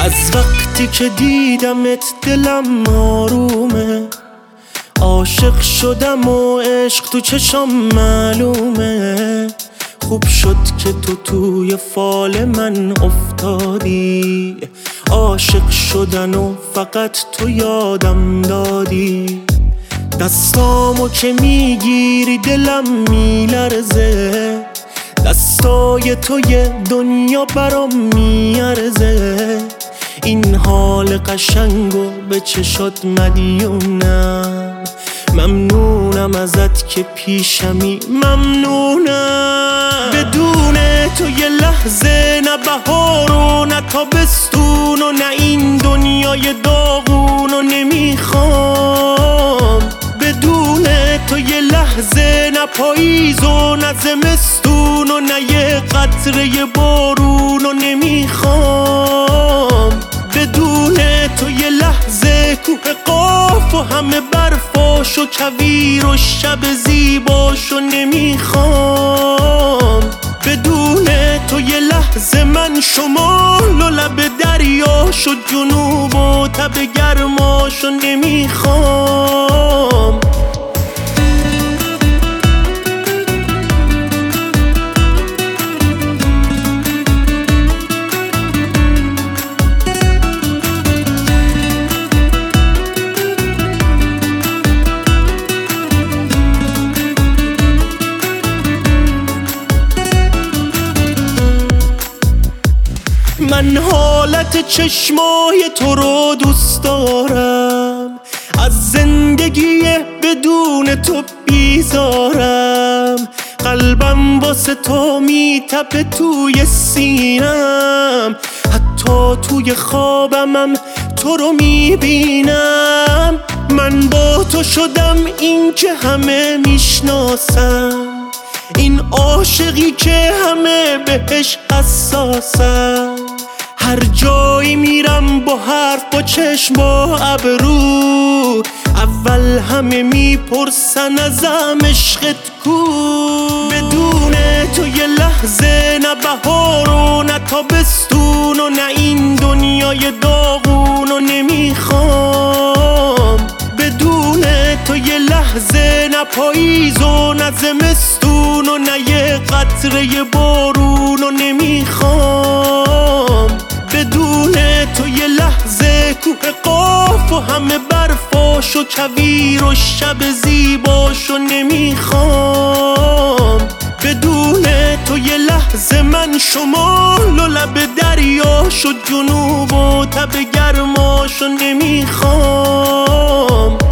از وقتی که دیدمت دلم آرومه، عاشق شدم و عشق تو چشام معلومه. خوب شد که تو توی فال من افتادی، عاشق شدن و فقط تو یادم دادی. دستامو که میگیری دلم میلرزه، دستای تو یه دنیا برام میارزه. این حال قشنگو به چشات مدیونم، ممنونم ازت که پیشمی، ممنونم. بدون تو یه لحظه نه بهار و نه تابستون و نه این دنیای داغون و نمیخوام. بدون تو یه لحظه نه پاییز و نه زمستون و نه یه قطره بارون و نمیخوام. بدون تو یه لحظه کوه قاف و همه برفاش و کویر و شب زیباش و نمیخوام. بدون تو یه لحظه من شمال و لب دریاش و جنوب و تب گرماش و نمیخوام. من حالت چشمای تو رو دوست دارم، از زندگی بدون تو بیزارم. قلبم واسه تو میتپه توی سینم، حتی توی خوابمم تو رو میبینم. من با تو شدم این که همه میشناسم، این عاشقی که همه بهش حساسم. هر جایی میرم با حرف با چشم با ابرو، اول همه میپرسن ازم عشقت کو. بدون تو یه لحظه نه بهار و نه تابستون و نه این دنیای داغون و نمیخوام. بدون تو یه لحظه نه پاییز و نه زمستون و نه یه قطره بارون و نمیخوام. بدون تو یه لحظه کوه قاف و همه برفاش و کویر و شب زیباش و نمیخوام. بدون تو یه لحظه من شمال و لب دریاش و جنوب و تب گرماش و نمیخوام.